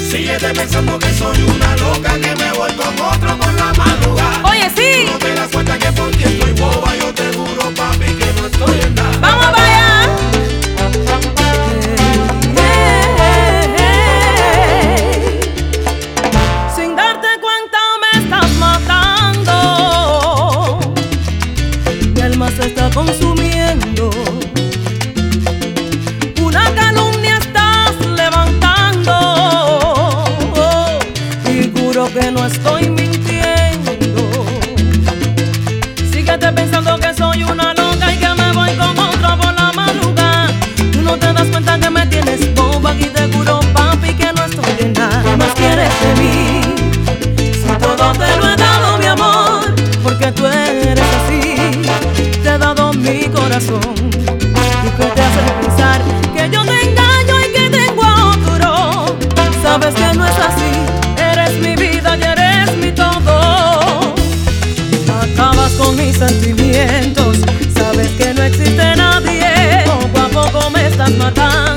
Síguete pensando que soy una loca, que me voy con otro por la madrugada. Oye, sí. Tú no te das cuenta que por ti estoy boba. Yo te juro, papi, que no estoy en nada. Vamos para allá. Sin darte cuenta me estás matando. Mi alma se está consumiendo. Una calumnia estás levantando. Y juro que no estoy mintiendo. Síguete pensando que soy una loca y que me voy con otro por la madrugada. Tú no te das cuenta que me tienes boba y te juro, papi, que no estoy en nada. ¿Qué más quieres de mí? Si todo te lo he dado, mi amor, porque tú eres así. Te he dado mi corazón. ¿Y qué te hace pensar que yo te engaño y que tengo a otro? Sabes que no es así. Eres mi vida y eres mi todo. Acabas con mis sentimientos. Sabes que no existe nadie. Poco a poco me estás matando.